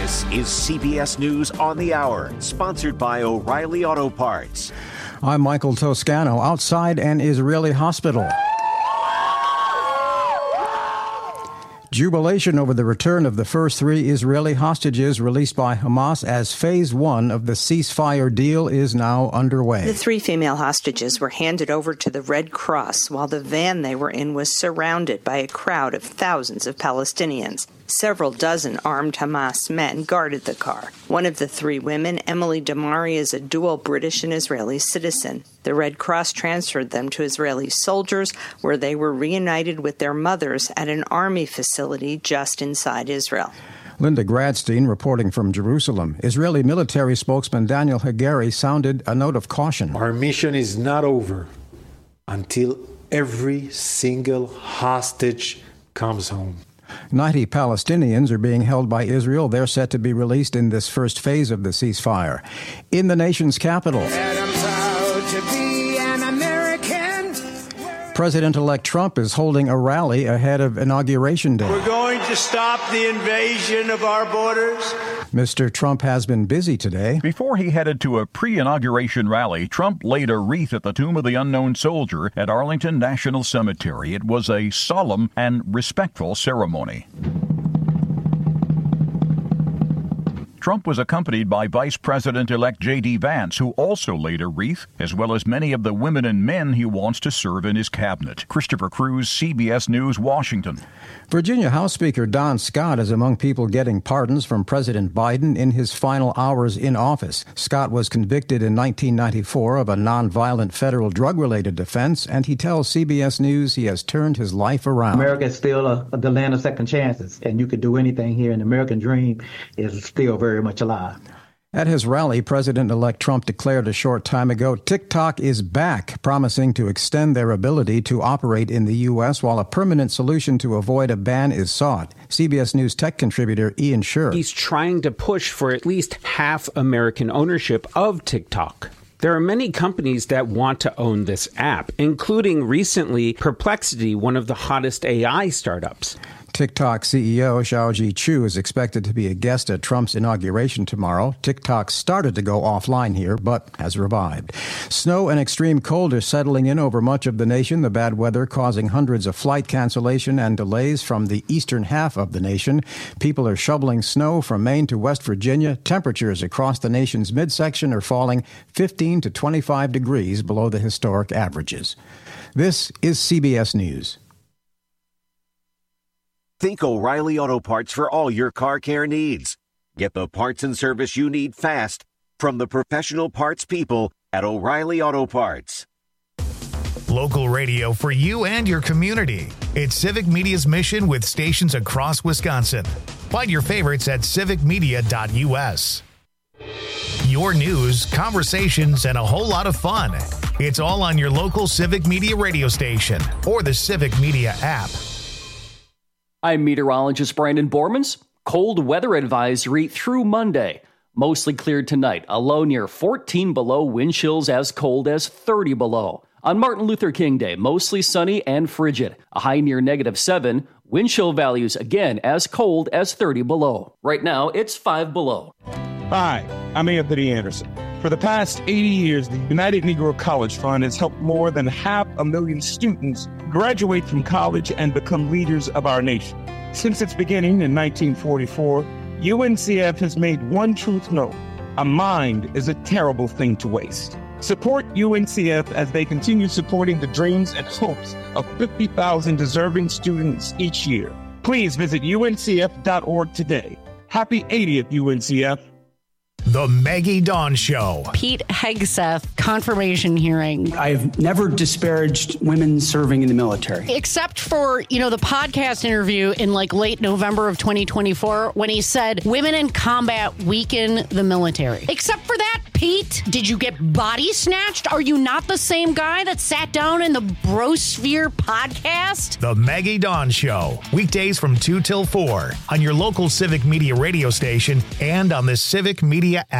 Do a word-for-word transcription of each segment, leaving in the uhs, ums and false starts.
This is C B S News on the Hour, sponsored by O'Reilly Auto Parts. I'm Michael Toscano, outside an Israeli hospital. Jubilation over the return of the first three Israeli hostages released by Hamas as phase one of the ceasefire deal is now underway. The three female hostages were handed over to the Red Cross while the van they were in was surrounded by a crowd of thousands of Palestinians. Several dozen armed Hamas men guarded the car. One of the three women, Emily Damari, is a dual British and Israeli citizen. The Red Cross transferred them to Israeli soldiers, where they were reunited with their mothers at an army facility just inside Israel. Linda Gradstein reporting from Jerusalem. Israeli military spokesman Daniel Hagari sounded a note of caution. Our mission is not over until every single hostage comes home. ninety Palestinians are being held by Israel. They're set to be released in this first phase of the ceasefire. In the nation's capital, And I'm proud to be an American. President-elect Trump is holding a rally ahead of Inauguration Day. We're going to stop the invasion of our borders. Mister Trump has been busy today. Before he headed to a pre-inauguration rally, Trump laid a wreath at the Tomb of the Unknown Soldier at Arlington National Cemetery. It was a solemn and respectful ceremony. Trump was accompanied by Vice President-elect J D. Vance, who also laid a wreath, as well as many of the women and men he wants to serve in his cabinet. Christopher Cruz, C B S News, Washington. Virginia House Speaker Don Scott is among people getting pardons from President Biden in his final hours in office. Scott was convicted in nineteen ninety-four of a nonviolent federal drug-related offense, and he tells C B S News he has turned his life around. America is still a, a, the land of second chances, and you could do anything here, and the American dream is still very much alive. At his rally, President-elect Trump declared a short time ago, TikTok is back, promising to extend their ability to operate in the U S while a permanent solution to avoid a ban is sought. C B S News tech contributor Ian Sherr. He's trying to push for at least half American ownership of TikTok. There are many companies that want to own this app, including recently Perplexity, one of the hottest A I startups. TikTok C E O Xiaoji Chu is expected to be a guest at Trump's inauguration tomorrow. TikTok started to go offline here, but has revived. Snow and extreme cold are settling in over much of the nation, the bad weather causing hundreds of flight cancellation and delays from the eastern half of the nation. People are shoveling snow from Maine to West Virginia. Temperatures across the nation's midsection are falling fifteen to twenty-five degrees below the historic averages. This is C B S News. Think O'Reilly Auto Parts for all your car care needs. Get the parts and service you need fast from the professional parts people at O'Reilly Auto Parts. Local radio for you and your community. It's Civic Media's mission with stations across Wisconsin. Find your favorites at civic media dot u s. Your news, conversations, and a whole lot of fun. It's all on your local Civic Media radio station or the Civic Media app. I'm meteorologist Brandon Bormans. Cold weather advisory through Monday. Mostly cleared tonight. A low near fourteen below, wind chills as cold as thirty below. On Martin Luther King Day, mostly sunny and frigid. A high near negative seven. Wind chill values again as cold as thirty below. Right now, it's five below. Hi, I'm Anthony Anderson. For the past eighty years, the United Negro College Fund has helped more than half a million students graduate from college and become leaders of our nation. Since its beginning in nineteen forty-four, U N C F has made one truth known: a mind is a terrible thing to waste. Support U N C F as they continue supporting the dreams and hopes of fifty thousand deserving students each year. Please visit U N C F dot org today. Happy eightieth, U N C F. The Maggie Dawn Show. Pete Hegseth confirmation hearing. I've never disparaged women serving in the military. Except for, you know, the podcast interview in like late November of twenty twenty-four when he said women in combat weaken the military. Except for that, Pete, did you get body snatched? Are you not the same guy that sat down in the Brosphere podcast? The Maggie Dawn Show. Weekdays from two till four on your local Civic Media radio station and on the Civic Media app.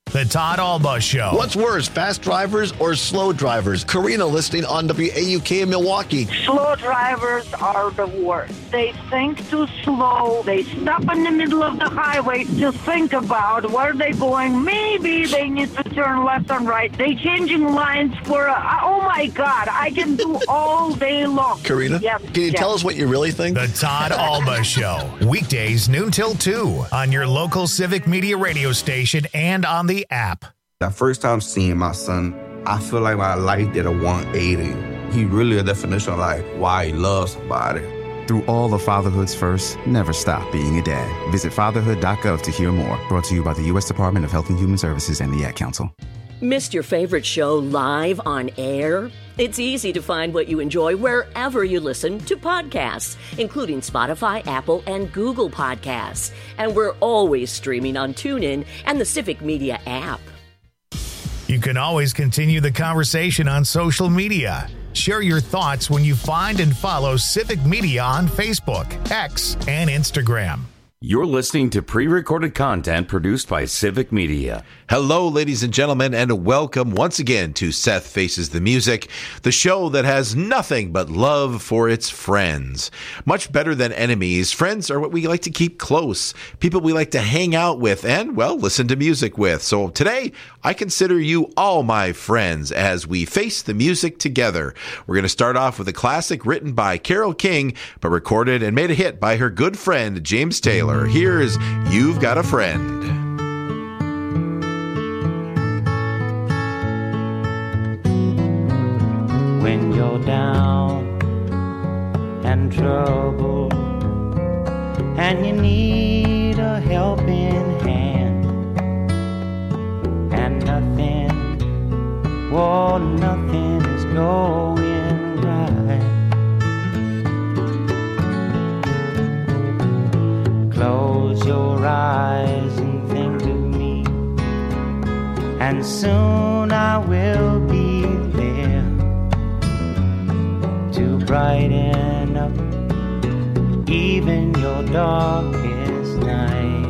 The Todd Alba Show. What's worse, fast drivers or slow drivers? Karina listening on W A U K in Milwaukee. Slow drivers are the worst. They think too slow. They stop in the middle of the highway to think about where they're going. Maybe they need to turn left and right. They changing lines for, a, oh my God, I can do all day long. Karina, yes, can you yes. tell us what you really think? The Todd Alba Show. Weekdays noon till two on your local Civic Media radio station and on the app. That first time seeing my son, I feel like my life did a one eighty. He really a definition of like why he loves somebody. Through all of fatherhood's firsts, never stop being a dad. Visit fatherhood dot gov to hear more. Brought to you by the U S Department of Health and Human Services and the Ad Council. Missed your favorite show live on air? It's easy to find what you enjoy wherever you listen to podcasts, including Spotify, Apple, and Google Podcasts. And we're always streaming on TuneIn and the Civic Media app. You can always continue the conversation on social media. Share your thoughts when you find and follow Civic Media on Facebook, X, and Instagram. You're listening to pre-recorded content produced by Civic Media. Hello, ladies and gentlemen, and welcome once again to Seth Faces the Music, the show that has nothing but love for its friends. Much better than enemies, friends are what we like to keep close, people we like to hang out with and, well, listen to music with. So today, I consider you all my friends as we face the music together. We're going to start off with a classic written by Carole King, but recorded and made a hit by her good friend, James Taylor. Here's You've Got a Friend. When you're down and troubled and you need a helping hand and nothing, well, nothing is going right. Close your eyes and think of me, and soon I will be there to brighten up even your darkest night.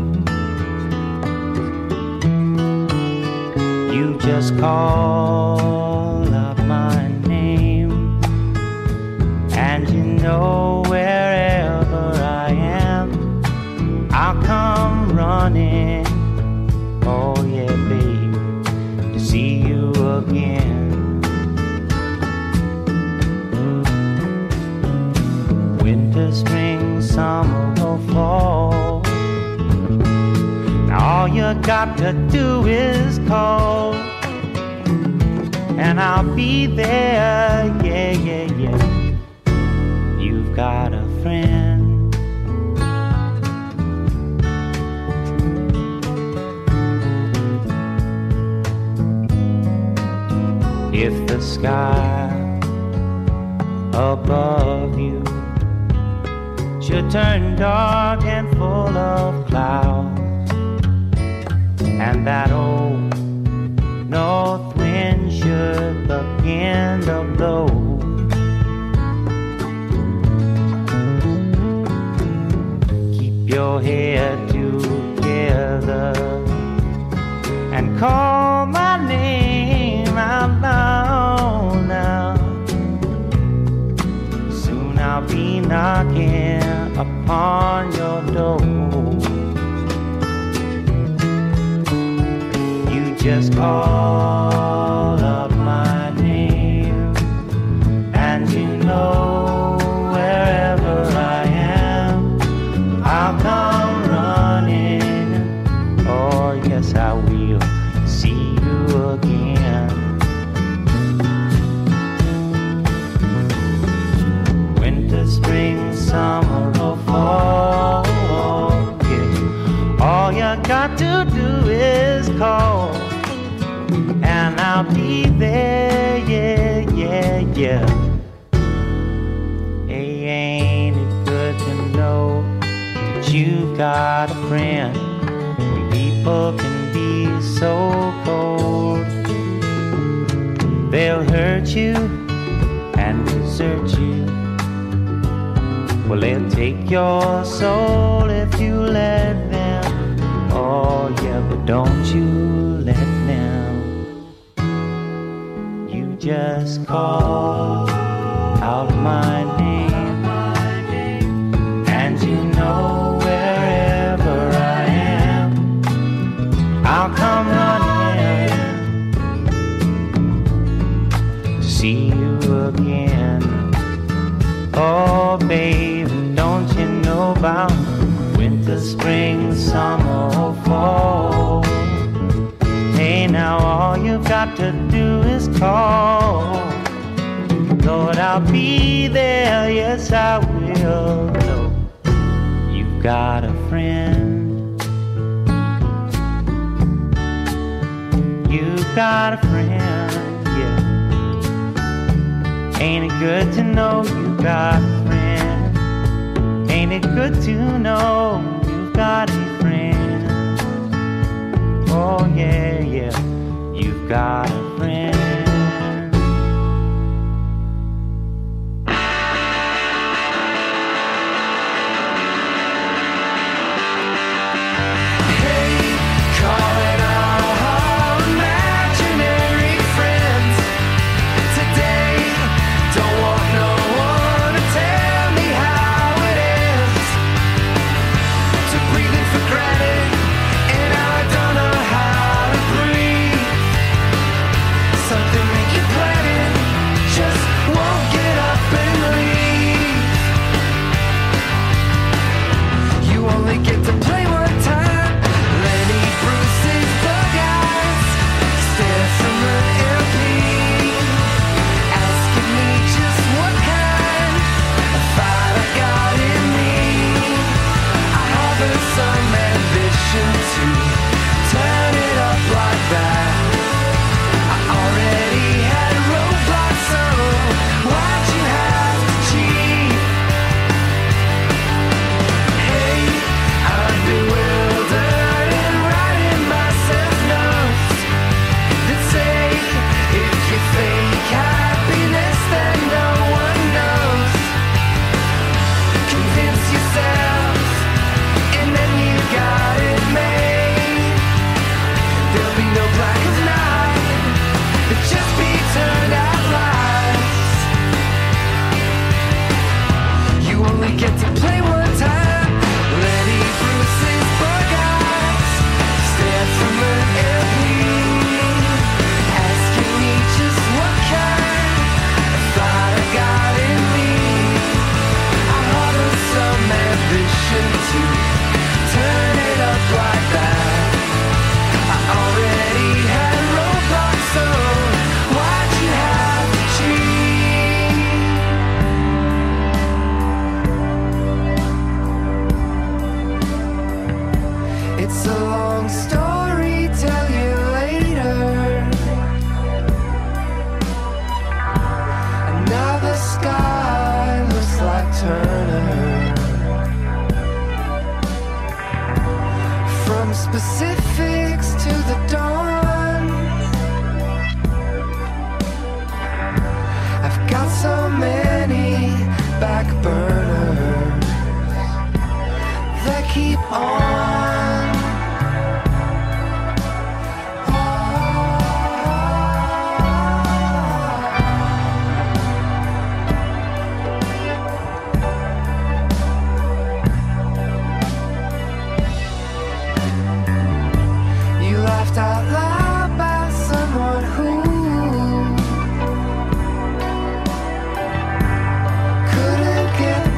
You just call up my name, and you know wherever I am, I'll come running, oh yeah, babe, to see you again. Winter, spring, summer, or fall, now all you got to do is call, and I'll be there, yeah, yeah, yeah. You've got a friend. If the sky above you should turn dark and full of clouds, and that old north wind should begin to blow, keep your head together and call my name out loud now. Soon I'll be knocking upon your door. You just call up my name, and you know wherever I am, I'll come running. Oh yes, I will see you again. Winter, spring, summer, or fall, yeah. All you got to do is call, and I'll be there, yeah, yeah, yeah. Hey, ain't it good to know that you've got a friend when people can be so cold? They'll hurt you and desert you. Well, they'll take your soul if you let them. Oh, Oh yeah, but don't you let down. You just call out my name, and you know wherever I am, I'll come running to see you again. Oh baby, don't you know about winter, spring, summer, or fall? Hey, now all you've got to do is call. Lord, I'll be there, yes I will. No, you've got a friend. You've got a friend, yeah. Ain't it good to know you've got a friend? Ain't it good to know you've got a friend? Oh yeah, yeah, you've got a friend. Couldn't get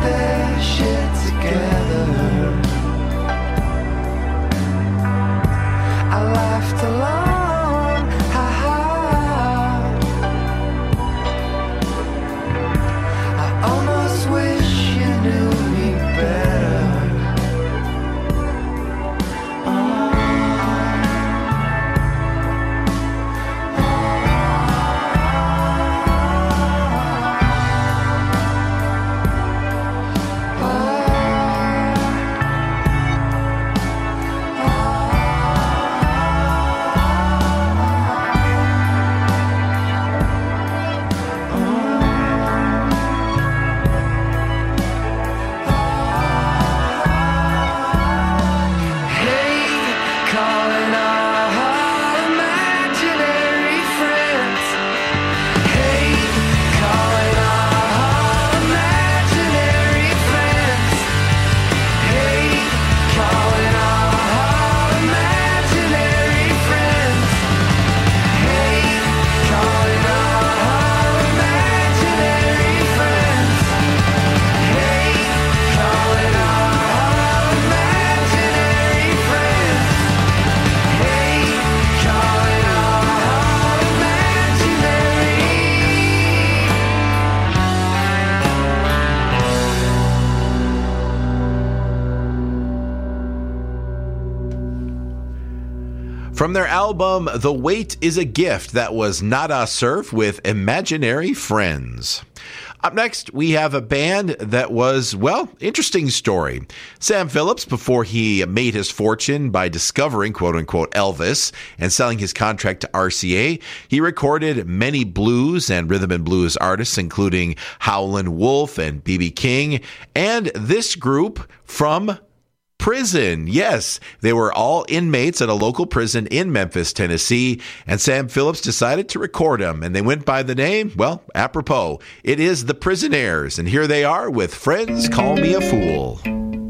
From their album, The Wait is a Gift, that was Nada Surf with Imaginary Friends. Up next, we have a band that was, well, interesting story. Sam Phillips, before he made his fortune by discovering, quote-unquote, Elvis and selling his contract to R C A, he recorded many blues and rhythm and blues artists, including Howlin' Wolf and B B King, and this group from prison. Yes, they were all inmates at a local prison in Memphis, Tennessee, and Sam Phillips decided to record them, and they went by the name, well, apropos, it is the Prisonaires, and here they are with Friends Call Me a Fool.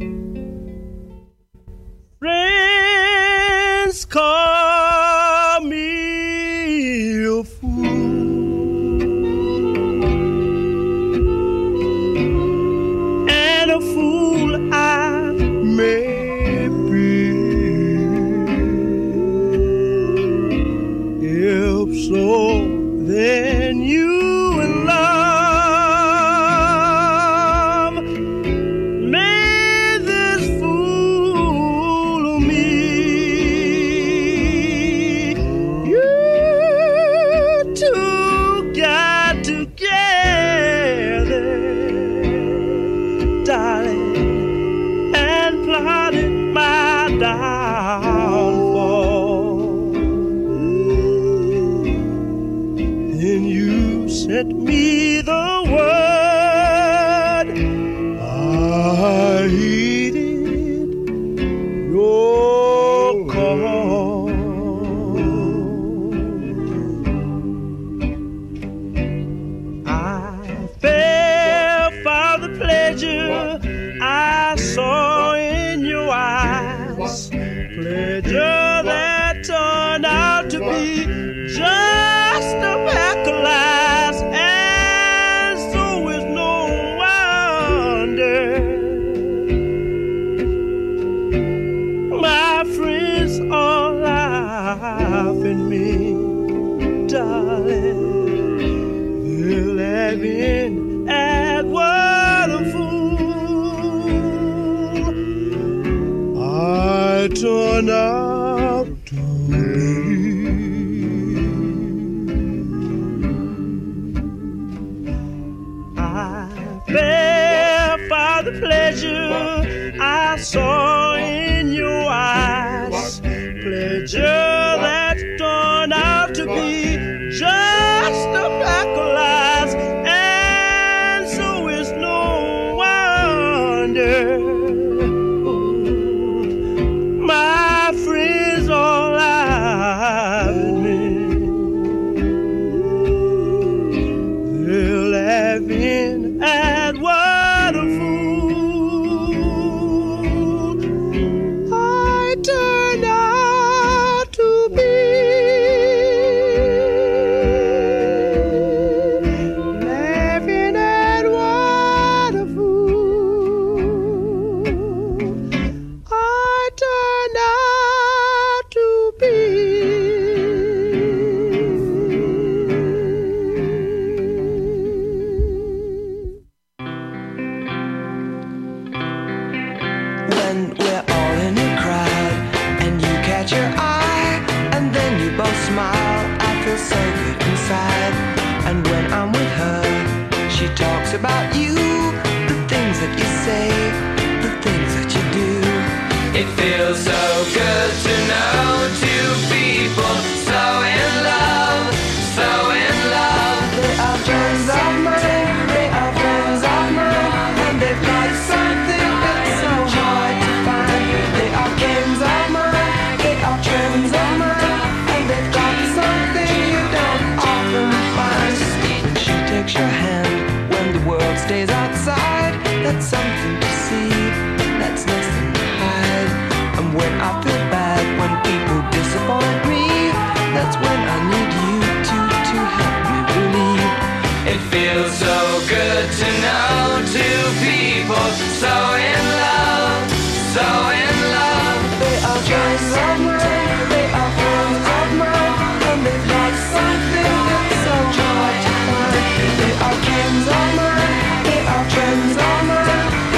Friends call me a fool. And a fool I may be. If so, then you will love. May this fool me. You two got together, darling, and plotted my downfall. Then you sent me the word. I heeded your call. I fell for the pleasure I saw in your eyes, pleasure that turned out to be just a pack of lies, and so is no wonder my friends are laughing me, darling. They're laughing at what a fool I turned out to be. I fell for the pleasure I saw in your eyes, pleasure that turned out to be just a pack of lies, and so is no wonder my friends all laughing me. They're laughing at what a fool I turned out to be. Laughing at what a fool I turned out to be. When we're all in a crowd and you catch her eye and then you both smile, I feel so good inside. And when I'm with her, she talks about you, the things that you say, the things that you do. It feels so good to know two people so in love, so in love. They are friends of mine, they are friends of mine, and they've got something that's so hard to find. They are friends of mine, they are friends of mine, and they've got something you don't often find. When she takes your hand, when the world stays outside, that's something to see, that's nothing to hide. And when I feel bad, when people disappoint me, that's when I need you to, to help me believe. It feels so good to know two people so in love, so in love. They are friends of mine, they are friends of mine, and they've got something that's so hard to find. They are friends of mine, they are friends of mine,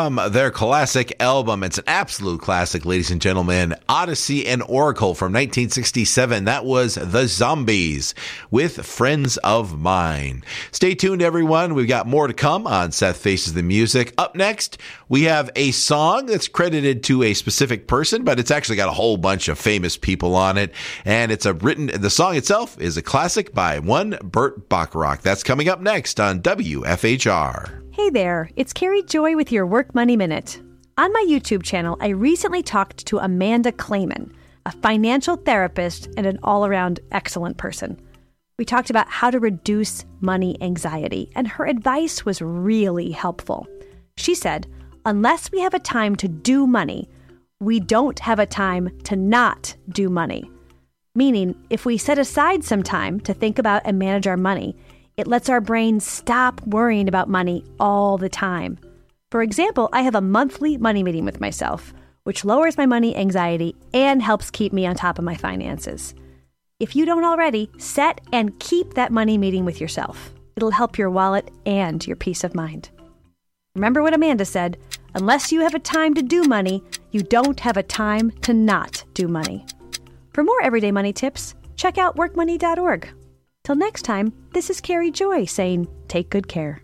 from their classic album. It's an absolute classic, ladies and gentlemen. Odyssey and Oracle from nineteen sixty-seven. That was The Zombies with Friends of Mine. Stay tuned, everyone. We've got more to come on Seth Faces the Music. Up next, we have a song that's credited to a specific person, but it's actually got a whole bunch of famous people on it. And it's a written, the song itself is a classic by one Burt Bacharach. That's coming up next on W F H R. Hey there, it's Carrie Joy with your Work Money Minute. On my YouTube channel, I recently talked to Amanda Clayman, a financial therapist and an all-around excellent person. We talked about how to reduce money anxiety, and her advice was really helpful. She said, unless we have a time to do money, we don't have a time to not do money. Meaning, if we set aside some time to think about and manage our money, it lets our brain stop worrying about money all the time. For example, I have a monthly money meeting with myself, which lowers my money anxiety and helps keep me on top of my finances. If you don't already, set and keep that money meeting with yourself. It'll help your wallet and your peace of mind. Remember what Amanda said, unless you have a time to do money, you don't have a time to not do money. For more everyday money tips, check out work money dot org. Till next time, this is Carrie Joy saying, take good care.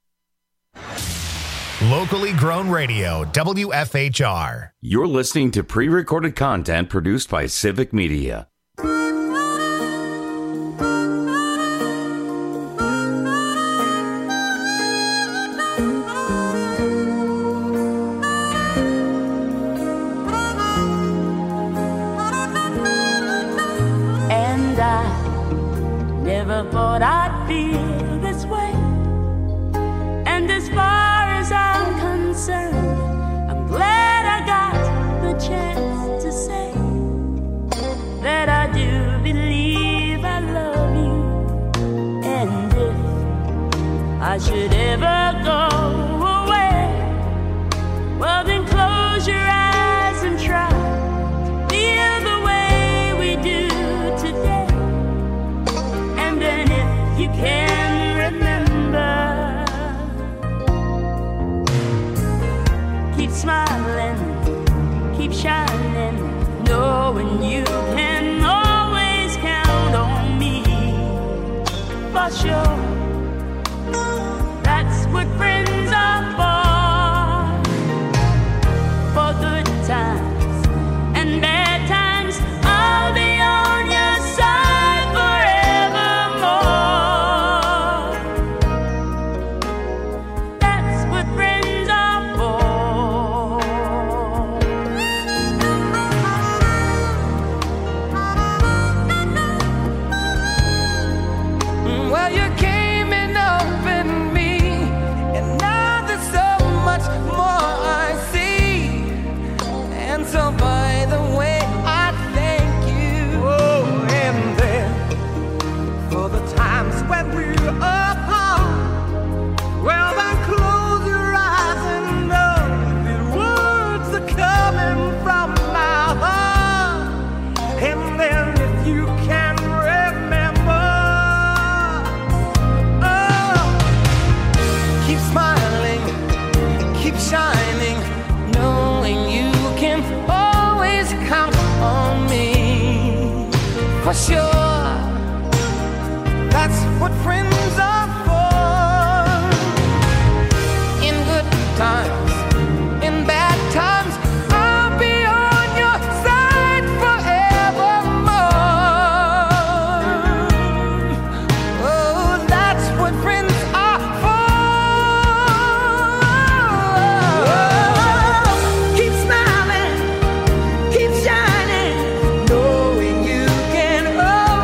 Locally grown radio, W F H R. You're listening to pre-recorded content produced by Civic Media. And I never thought I'd feel this way. And as far as I'm concerned, I'm glad I got the chance to say that I do believe I love you. And if I should ever go away, well then close your eyes and try to feel the way we do today. And then if you can remember, keep smiling, keep shining, knowing you can always count on me. For sure, that's what friends are for. For good times and bad times, I'll be on your side forevermore. That's what friends are for. Well, you came in open me, and now there's so much more I see. And so, by the way, I thank you. Oh, and then for the times when we're apart, well, then close your eyes and know that words are coming from my heart. And then if you can remember, oh, keep smiling, keep shining, knowing you can always count on me. For sure, that's what friends are for. In good times, in bad times, I'll be on your side forevermore. Oh, that's what friends are for. Keep smiling, keep shining, knowing you can always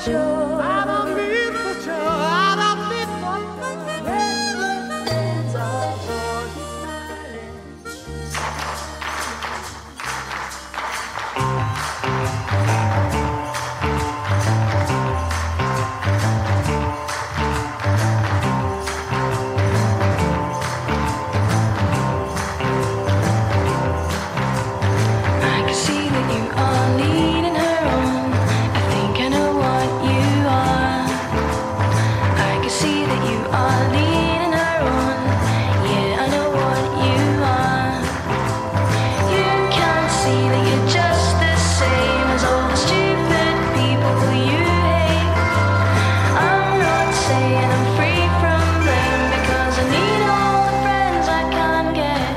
sure. I don't be for sure. I don't be for sure. Friends are for I can see that you are leading her on. I think I know what you are. I can see that you are leading her on. Yeah, I know what you are. You can't see that you're just the same as all the stupid people you hate. I'm not saying I'm free from blame because I need all the friends I can get.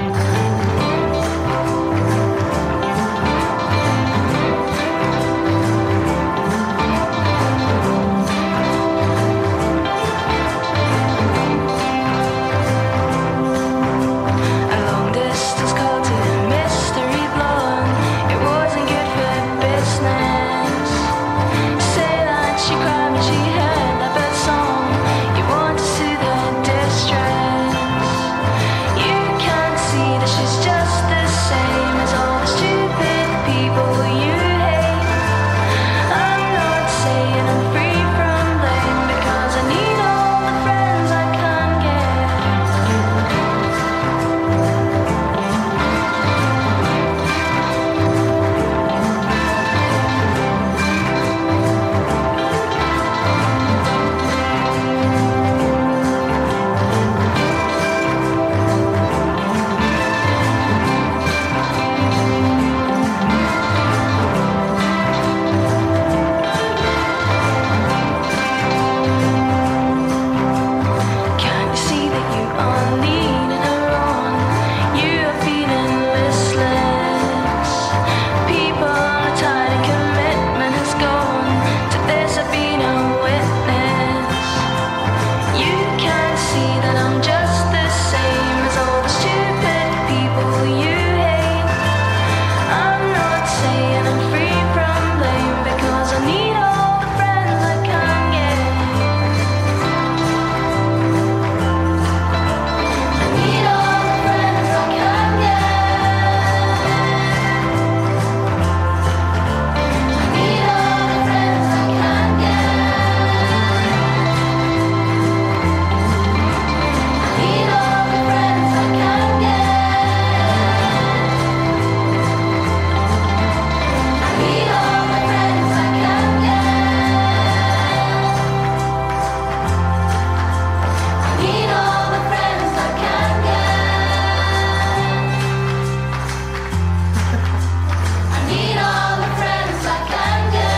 A long distance call to the mystery blonde. It wasn't good for business. Say that she cried when she heard that bird song. You want to soothe her distress. You can't see that she's just the same as all the stupid people you hate. I'm not saying I'm free from blame because I need all the friends I can get. Can't you see that you are leading her on? You are feeling listless. People are tired and commitment has gone. To this I'll be no witness. You can't see that I'm just the same as all the stupid people you hate. I'm not saying I'm free from blame because I need all the friends I can get. I need all the friends I can get. I need all the friends I can get. I need all the friends I can get. I need all the friends I can get. I need all the friends I can get. I need all the friends I can get.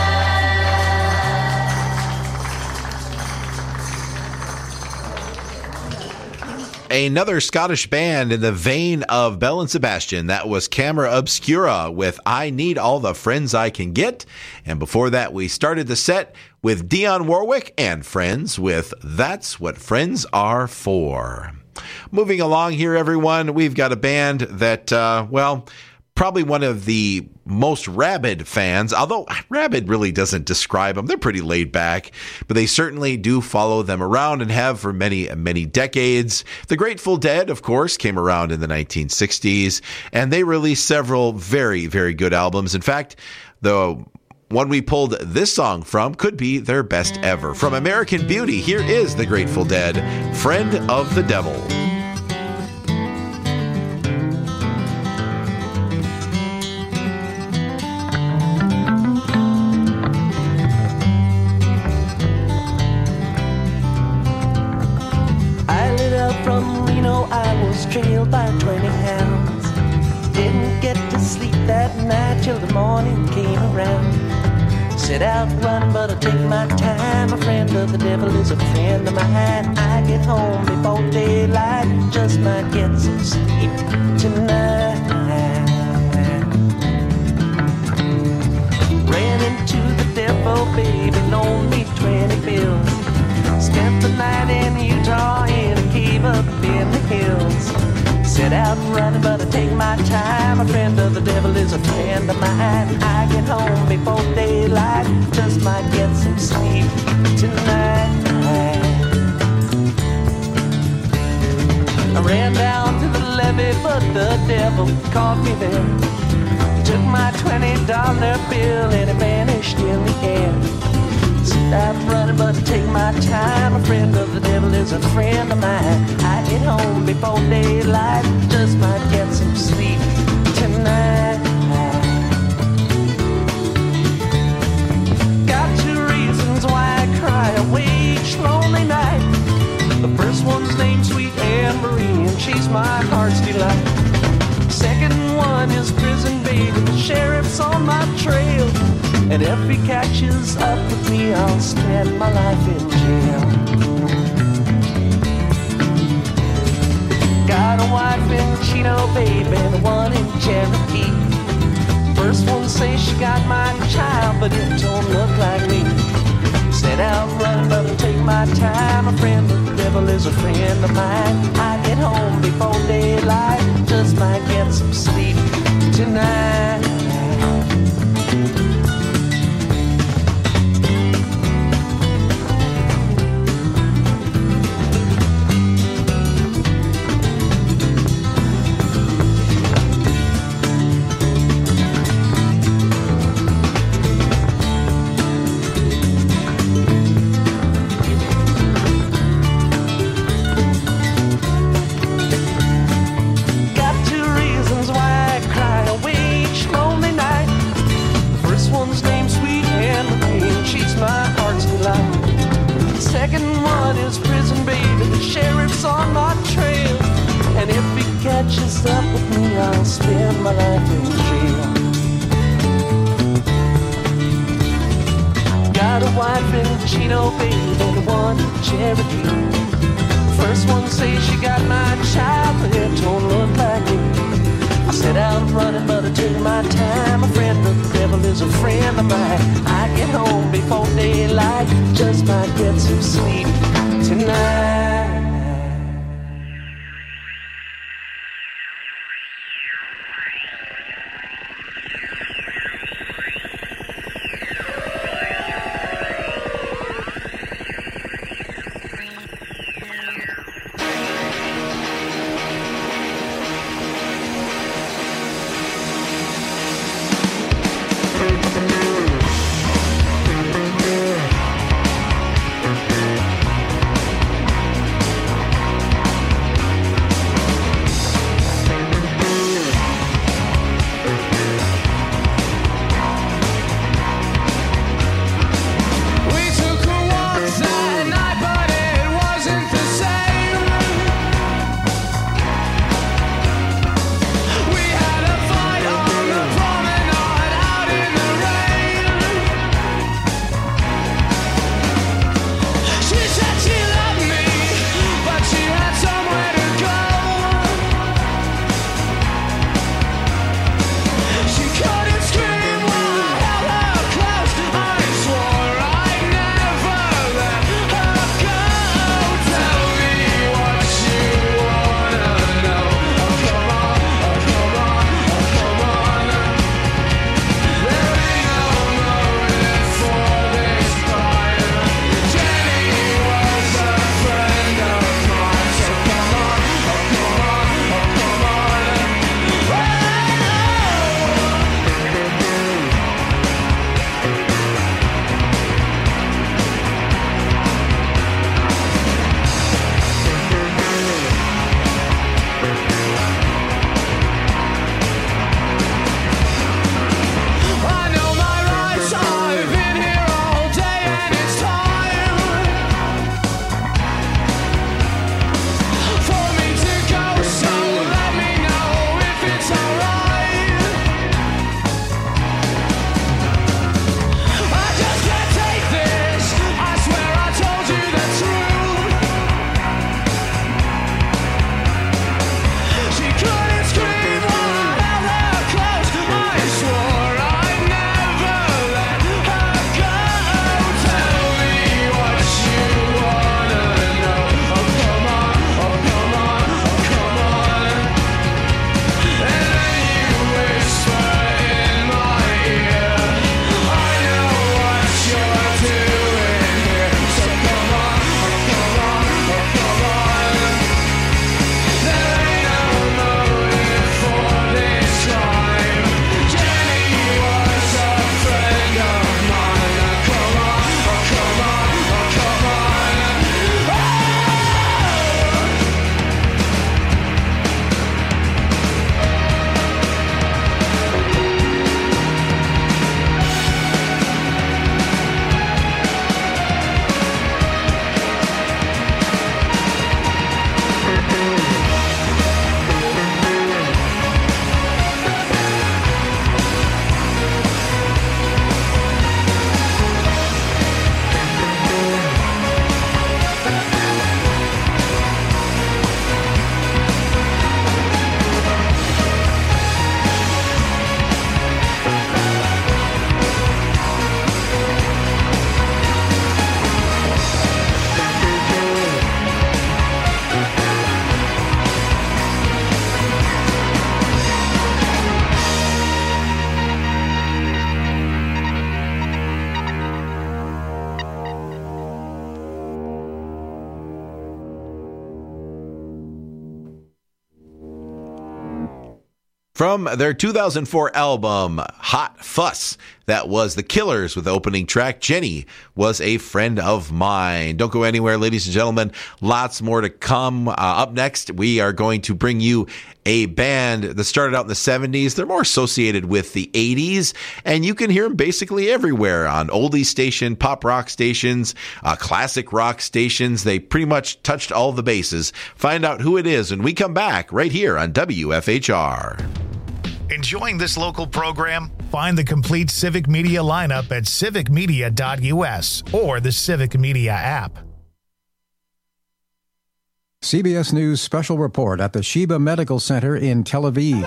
Another Scottish band in the vein of Belle and Sebastian. That was Camera Obscura with I Need All the Friends I Can Get. And before that, we started the set with Dionne Warwick and Friends with That's What Friends Are For. Moving along here, everyone, we've got a band that, uh, well, probably one of the most rabid fans, although rabid really doesn't describe them. They're pretty laid back, but they certainly do follow them around and have for many, many decades. The Grateful Dead, of course, came around in the nineteen sixties, and they released several very, very good albums. In fact, the one we pulled this song from could be their best ever. From American Beauty, here is The Grateful Dead, Friend of the Devil. I lit up from Reno, I was trailed by twenty hounds. Didn't get to sleep that night till the morning came around. Set out running, but I take my time. A friend of the devil is a friend of mine. I get home before daylight, just might get some sleep tonight. Ran into the devil, baby, loaned me twenty bills. Spent the night in Utah in a cave up in the hills. Set out running, but I take my time. A friend of the devil is a friend of mine. I get home before daylight, just might get some sleep tonight. I ran down to the levee, but the devil caught me there. Took my twenty dollar bill and it vanished in the air. Set out running, but I take my time. A friend of the devil is a friend of mine. I get home before daylight, just might get some sleep tonight. Got two reasons why I cry away each lonely night. The first one's named Sweet Anne Marie, and she's my heart's delight. Second one is Prison Baby, the sheriff's on my trail. And if he catches up with me, I'll spend my life in jail. Got a wife in Chino, baby, and one in Cherokee. First one says she got my child, but it don't look like me. Set out running, but I take my time. A friend of the devil is a friend of mine. I get home before daylight, just might get some sleep tonight. Second one is Prison Baby, the sheriff's on my trail. And if he catches up with me, I'll spend my life in jail. Got a wife in Chino, baby, and one in Cherokee. First one says she got my child, but it don't look like me. I set out running, but I took my time. A friend of the devil is a friend of mine. I get home before daylight, just might get some sleep tonight. From their two thousand four album, Hot Fuss, that was The Killers with the opening track, Jenny Was a Friend of Mine. Don't go anywhere, ladies and gentlemen. Lots more to come. Uh, up next, we are going to bring you a band that started out in the seventies. They're more associated with the eighties, and you can hear them basically everywhere on oldie station, pop rock stations, uh, classic rock stations. They pretty much touched all the bases. Find out who it is when we come back right here on W F H R. Enjoying this local program? Find the complete Civic Media lineup at civic media dot U S or the Civic Media app. C B S News special report at the Sheba Medical Center in Tel Aviv.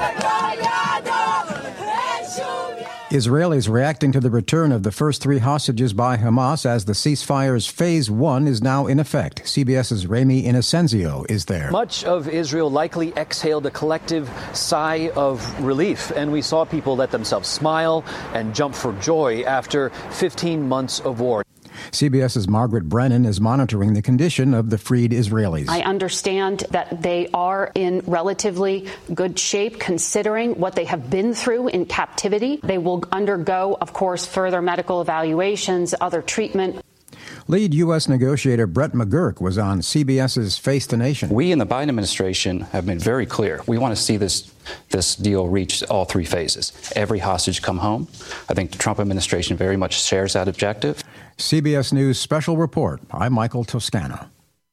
Israelis reacting to the return of the first three hostages by Hamas as the ceasefire's phase one is now in effect. CBS's Rami Inocencio is there. Much of Israel likely exhaled a collective sigh of relief, and we saw people let themselves smile and jump for joy after fifteen months of war. CBS's Margaret Brennan is monitoring the condition of the freed Israelis. I understand that they are in relatively good shape considering what they have been through in captivity. They will undergo, of course, further medical evaluations, other treatment. Lead U S negotiator Brett McGurk was on CBS's Face the Nation. We in the Biden administration have been very clear. We want to see this this deal reach all three phases. Every hostage come home. I think the Trump administration very much shares that objective. C B S News special report. I'm Michael Toscano.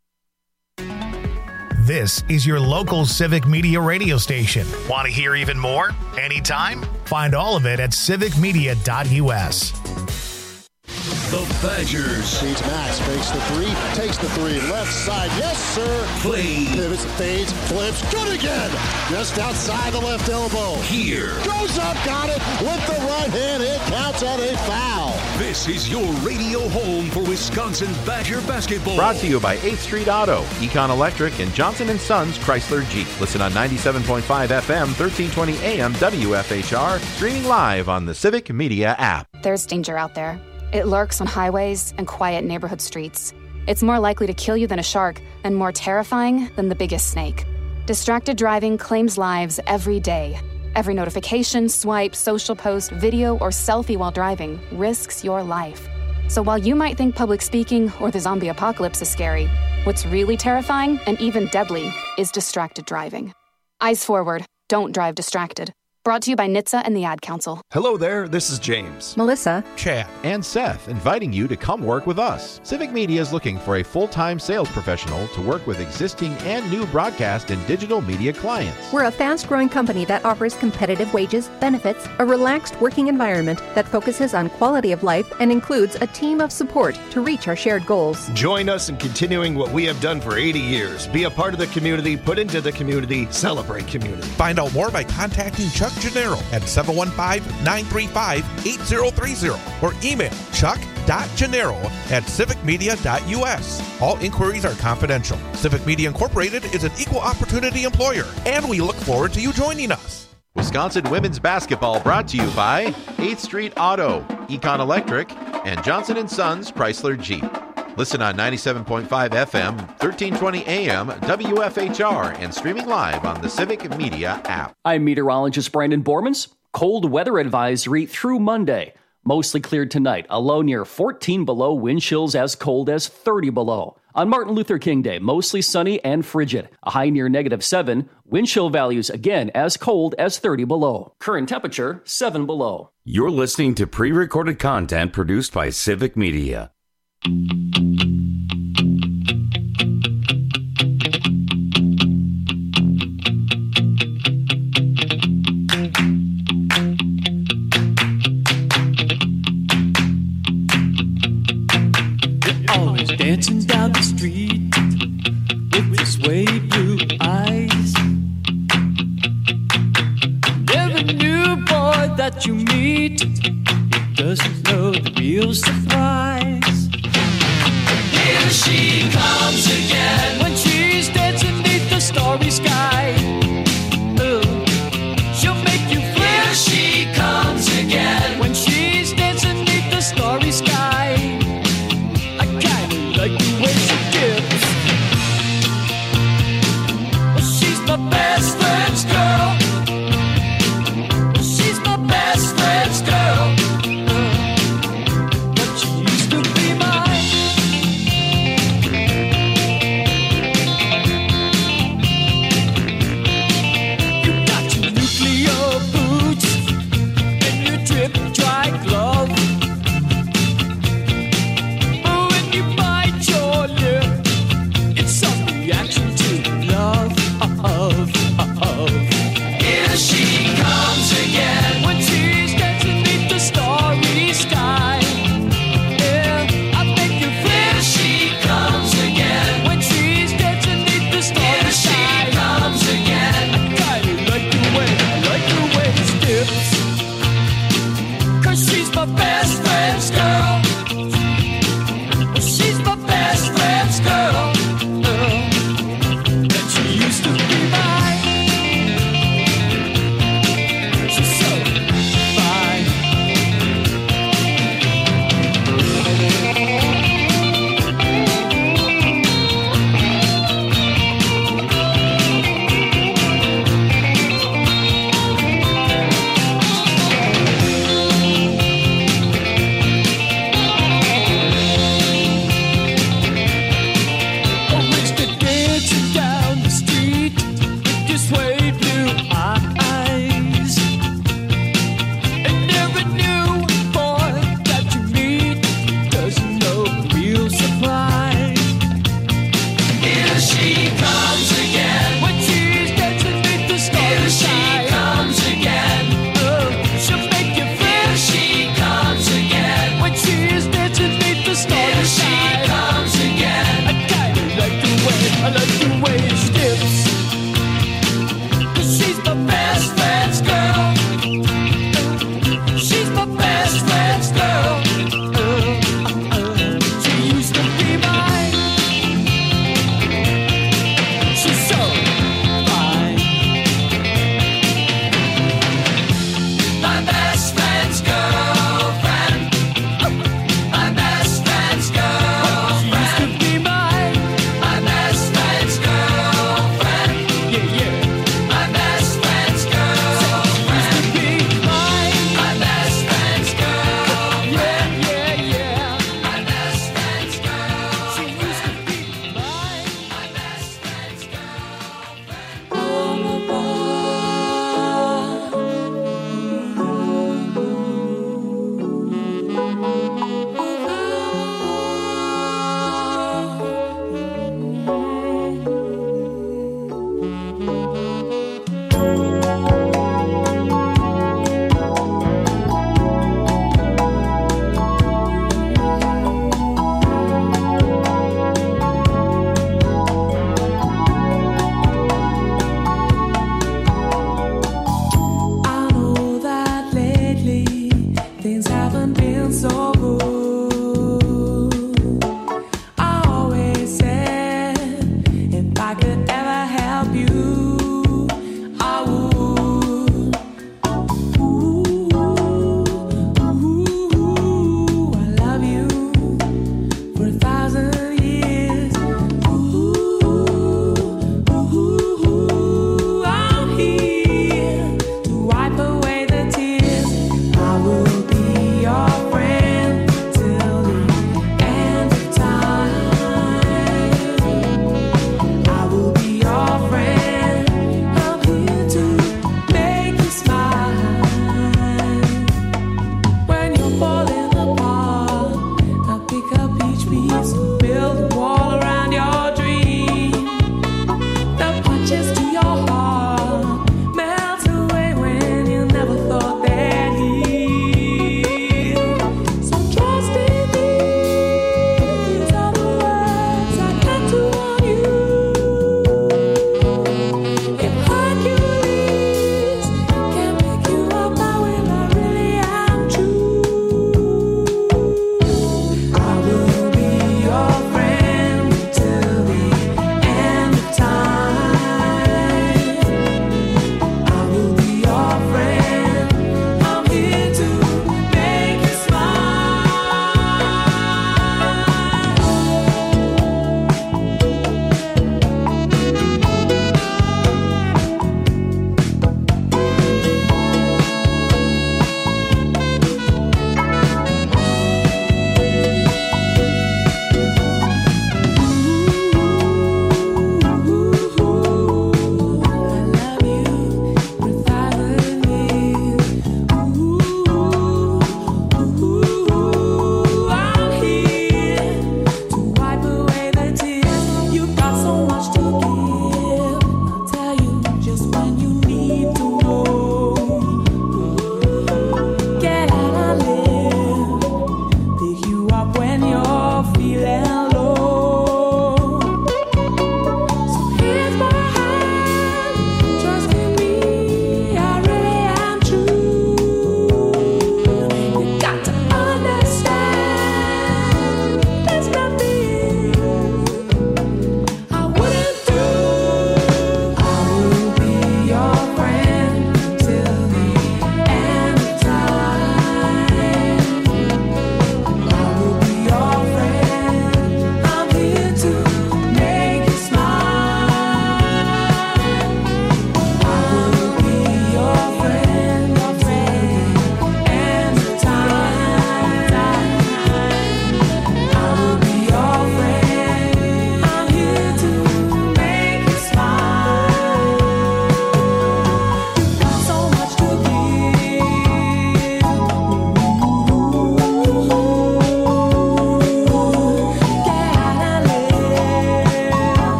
This is your local Civic Media radio station. Want to hear even more? Anytime? Find all of it at civic media dot U S. The Badgers. Feeds Max, fakes the three, takes the three, left side, yes sir. Play. Pivots, fades, flips, good again. Just outside the left elbow. Here. Goes up, got it with the right hand, it counts on a foul. This is your radio home for Wisconsin Badger basketball. Brought to you by eighth Street Auto, Econ Electric, and Johnson and Sons Chrysler Jeep. Listen on ninety-seven point five F M, thirteen twenty A M W F H R, streaming live on the Civic Media app. There's danger out there. It lurks on highways and quiet neighborhood streets. It's more likely to kill you than a shark and more terrifying than the biggest snake. Distracted driving claims lives every day. Every notification, swipe, social post, video, or selfie while driving risks your life. So while you might think public speaking or the zombie apocalypse is scary, what's really terrifying and even deadly is distracted driving. Eyes forward. Don't drive distracted. Brought to you by N H T S A and the Ad Council. Hello there, this is James. Melissa. Chad. And Seth, inviting you to come work with us. Civic Media is looking for a full-time sales professional to work with existing and new broadcast and digital media clients. We're a fast-growing company that offers competitive wages, benefits, a relaxed working environment that focuses on quality of life and includes a team of support to reach our shared goals. Join us in continuing what we have done for eighty years. Be a part of the community, put into the community, celebrate community. Find out more by contacting Chuck Gennaro at seven one five, nine three five, eight zero three zero or email chuck dot gennaro at civic media dot U S. All inquiries are confidential. Civic Media Incorporated is an equal opportunity employer, and we look forward to you joining us. Wisconsin women's basketball brought to you by eighth Street Auto, Econ Electric, and Johnson and Sons Chrysler Jeep. Listen on ninety-seven point five F M, thirteen twenty A M, W F H R, and streaming live on the Civic Media app. I'm meteorologist Brandon Bormans. Cold weather advisory through Monday. Mostly cleared tonight. A low near fourteen below, wind chills as cold as thirty below. On Martin Luther King Day, mostly sunny and frigid. A high near negative seven. Wind chill values again as cold as thirty below. Current temperature, seven below. You're listening to pre-recorded content produced by Civic Media. Always dancing down the street with your suede blue eyes. Never knew, boy, that you meet. It doesn't know the real surprise. Here she comes again when she's dancing beneath the starry sky. Ooh, she'll make you feel. Here she comes again when she's dancing beneath the starry sky. I kinda like the way she gives.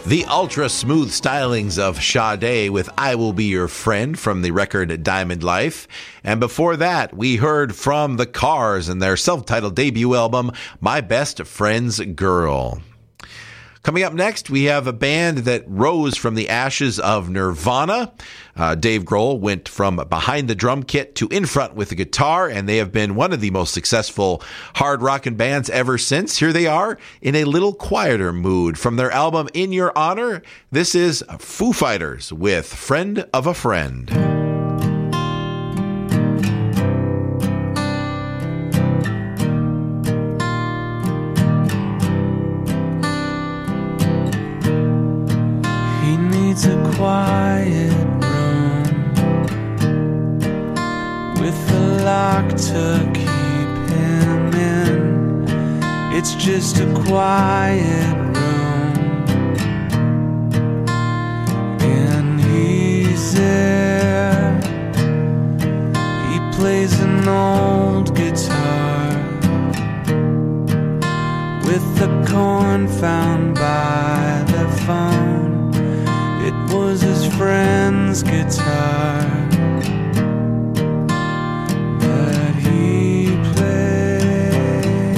The ultra smooth stylings of Sade with I Will Be Your Friend from the record Diamond Life. And before that, we heard from The Cars and their self-titled debut album, My Best Friend's Girl. Coming up next, we have a band that rose from the ashes of Nirvana. Uh, Dave Grohl went from behind the drum kit to in front with the guitar, and they have been one of the most successful hard rockin' bands ever since. Here they are in a little quieter mood. From their album In Your Honor, this is Foo Fighters with Friend of a Friend. A quiet room with a lock to keep him in. It's just a quiet room, and he's there. He plays an old guitar with the corn found by the phone. It was his friend's guitar that he played.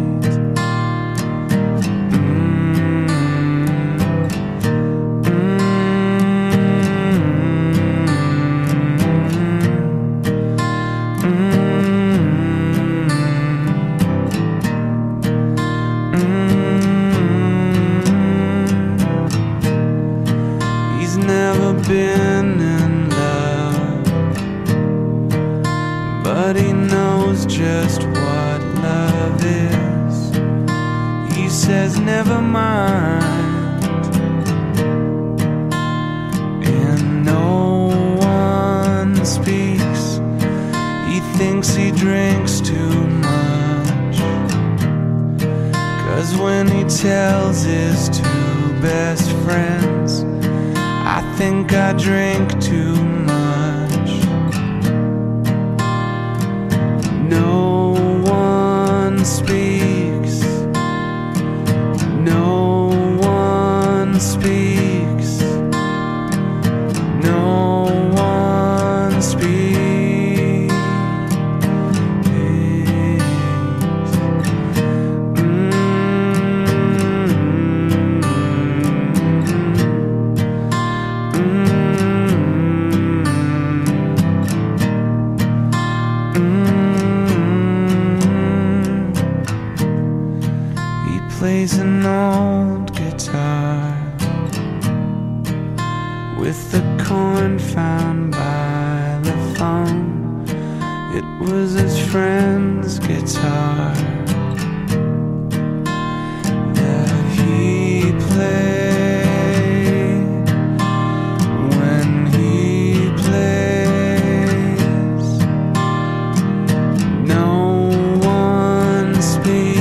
Mm, mm, mm, mm. Never been in love, but he knows just what love is. He says never mind, and no one speaks. He thinks he drinks too much, 'cause when he tells his two best friends, I think I drink too much. No one speaks. No one speaks. No one speaks. Plays an old guitar with the corn found by the phone. It was his friend's guitar that he played. When he plays, no one speaks.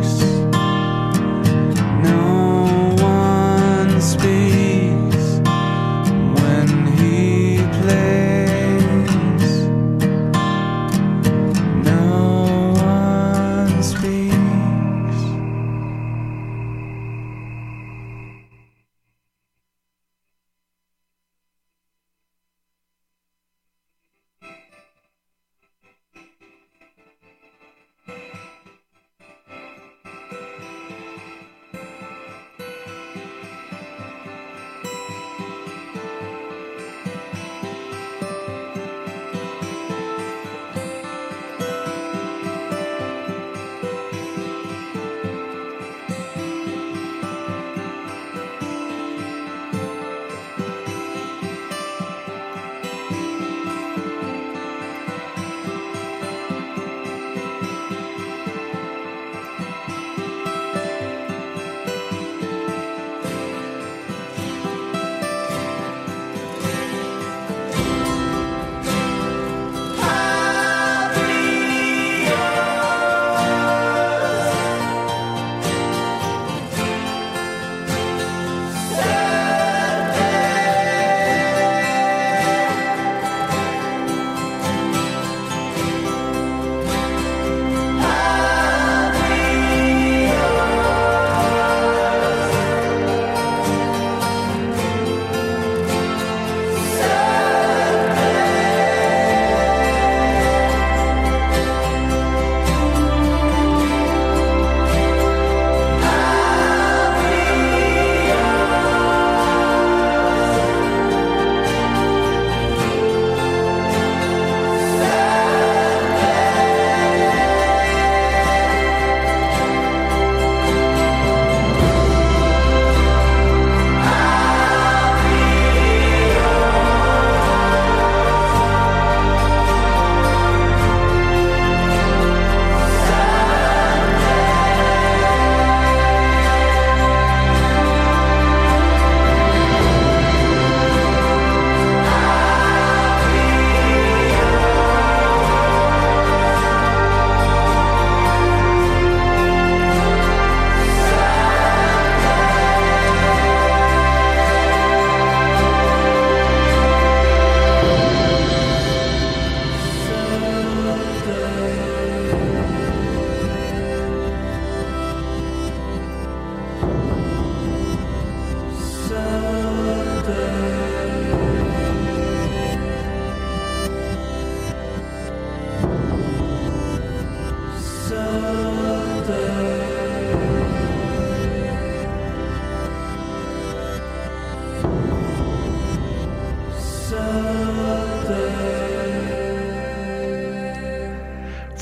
Speaks when he plays. No one speaks.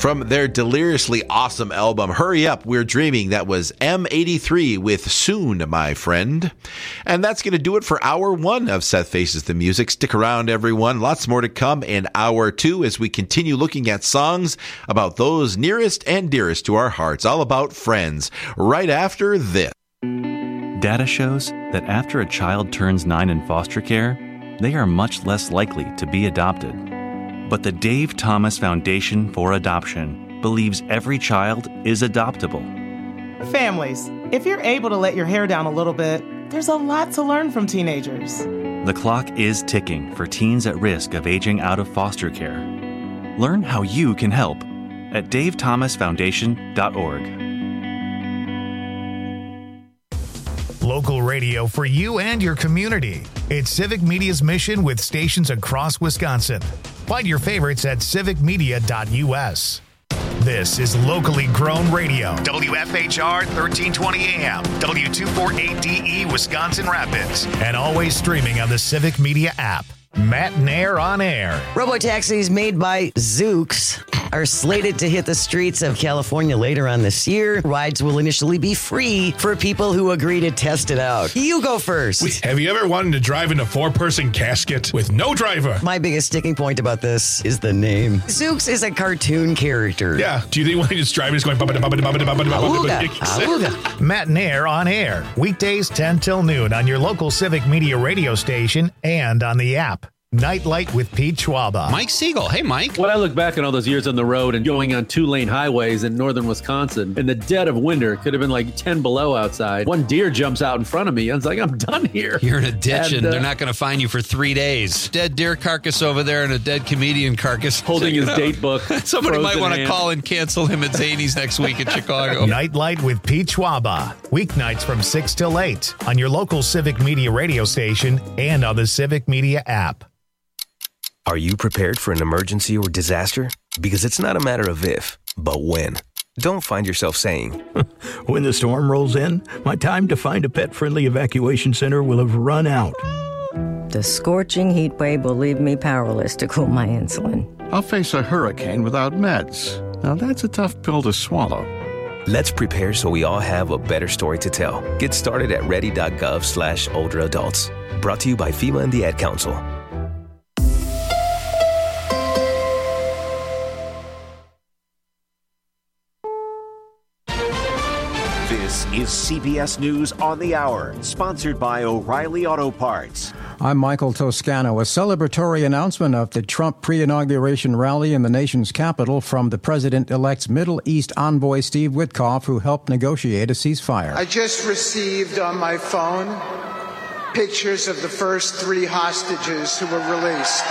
From their deliriously awesome album, Hurry Up, We're Dreaming, that was M eighty-three with Soon, My Friend. And that's going to do it for hour one of Seth Faces the Music. Stick around, everyone. Lots more to come in hour two as we continue looking at songs about those nearest and dearest to our hearts, all about friends, right after this. Data shows that after a child turns nine in foster care, they are much less likely to be adopted. But the Dave Thomas Foundation for Adoption believes every child is adoptable. Families, if you're able to let your hair down a little bit, there's a lot to learn from teenagers. The clock is ticking for teens at risk of aging out of foster care. Learn how you can help at dave thomas foundation dot org. Local radio for you and your community. It's Civic Media's mission with stations across Wisconsin. Find your favorites at civic media dot u s. This is locally grown radio. W F H R thirteen twenty A M, W two forty-eight D E, Wisconsin Rapids. And always streaming on the Civic Media app. Matt Nair on air. Robotaxis made by Zoox are slated to hit the streets of California later on this year. Rides will initially be free for people who agree to test it out. You go first. Wait, have you ever wanted to drive in a four-person casket with no driver? My biggest sticking point about this is the name. Zoox is a cartoon character. Yeah. Do you think when you just drive, it's going... Awooga. Matt Nair on air. Weekdays ten till noon on your local Civic Media radio station and on the app. Nightlight with Pete Schwaba. Mike Siegel. Hey, Mike. When I look back on all those years on the road and going on two-lane highways in northern Wisconsin, in the dead of winter, it could have been like ten below outside. One deer jumps out in front of me. I was like, I'm done here. You're in a ditch, and, and uh, they're not going to find you for three days. Dead deer carcass over there and a dead comedian carcass. Holding his date book. Somebody might want to hand. call and cancel him at Zany's next week in Chicago. Nightlight with Pete Schwaba. Weeknights from six till eight on your local Civic Media radio station and on the Civic Media app. Are you prepared for an emergency or disaster? Because it's not a matter of if, but when. Don't find yourself saying, when the storm rolls in, my time to find a pet-friendly evacuation center will have run out. The scorching heat wave will leave me powerless to cool my insulin. I'll face a hurricane without meds. Now that's a tough pill to swallow. Let's prepare so we all have a better story to tell. Get started at ready.gov slash older adults. Brought to you by FEMA and the Ad Council. This is C B S News on the Hour, sponsored by O'Reilly Auto Parts. I'm Michael Toscano. A celebratory announcement of the Trump pre-inauguration rally in the nation's capital from the president-elect's Middle East envoy, Steve Witkoff, who helped negotiate a ceasefire. I just received on my phone pictures of the first three hostages who were released.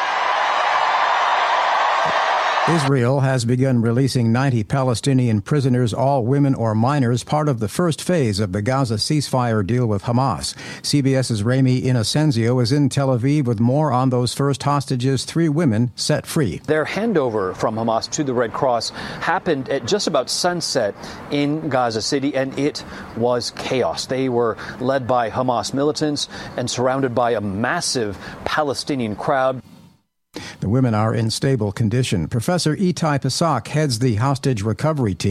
Israel has begun releasing ninety Palestinian prisoners, all women or minors, part of the first phase of the Gaza ceasefire deal with Hamas. CBS's Rami Inocenzio is in Tel Aviv with more on those first hostages, three women set free. Their handover from Hamas to the Red Cross happened at just about sunset in Gaza City, and it was chaos. They were led by Hamas militants and surrounded by a massive Palestinian crowd. The women are in stable condition. Professor Itai Pasak heads the hostage recovery team.